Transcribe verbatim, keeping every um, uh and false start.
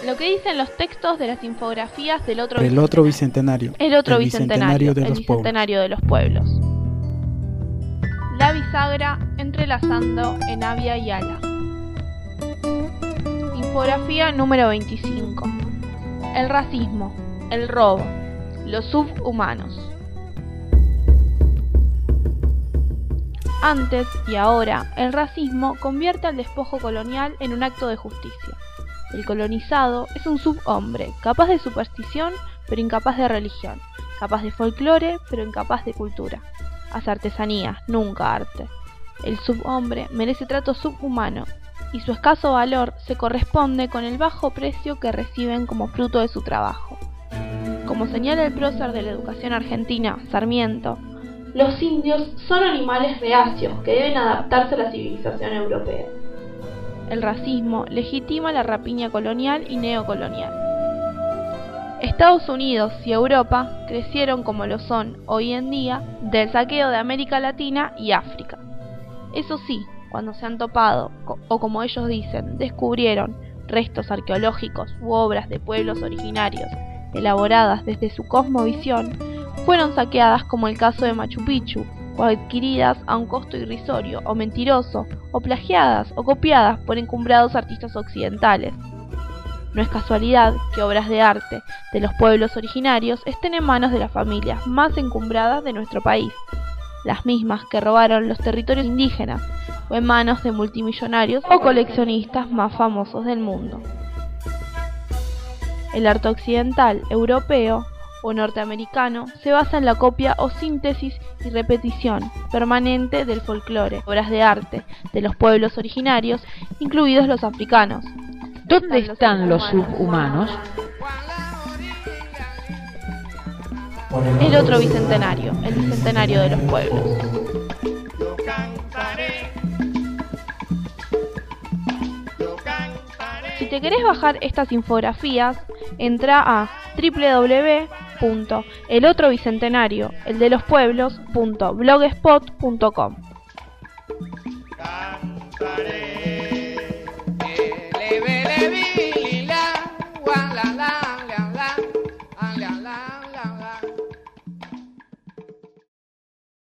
lo que dicen los textos de las infografías del otro El otro bicentenario. El otro el bicentenario, bicentenario de el los bicentenario de los pueblos. La bisagra entrelazando en Avia y Ala. Infografía número veinticinco. El racismo, el robo, los subhumanos. Antes y ahora, el racismo convierte al despojo colonial en un acto de justicia. El colonizado es un subhombre, capaz de superstición, pero incapaz de religión, capaz de folclore, pero incapaz de cultura. Hace artesanía, nunca arte. El subhombre merece trato subhumano, y su escaso valor se corresponde con el bajo precio que reciben como fruto de su trabajo. Como señala el prócer de la educación argentina, Sarmiento, los indios son animales reacios que deben adaptarse a la civilización europea. El racismo legitima la rapiña colonial y neocolonial. Estados Unidos y Europa crecieron como lo son hoy en día del saqueo de América Latina y África. Eso sí, cuando se han topado, o como ellos dicen, descubrieron restos arqueológicos u obras de pueblos originarios elaboradas desde su cosmovisión, fueron saqueadas como el caso de Machu Picchu, o adquiridas a un costo irrisorio o mentiroso, o plagiadas o copiadas por encumbrados artistas occidentales. No es casualidad que obras de arte de los pueblos originarios estén en manos de las familias más encumbradas de nuestro país, las mismas que robaron los territorios indígenas, o en manos de multimillonarios o coleccionistas más famosos del mundo. El arte occidental, europeo o norteamericano se basa en la copia o síntesis y repetición permanente del folclore, obras de arte de los pueblos originarios, incluidos los africanos. ¿Dónde están los subhumanos? El otro bicentenario, el bicentenario de los pueblos. Si te querés bajar estas infografías, entra a doble u doble u doble u punto el otro bicentenario, el de los pueblos punto blogspot punto com.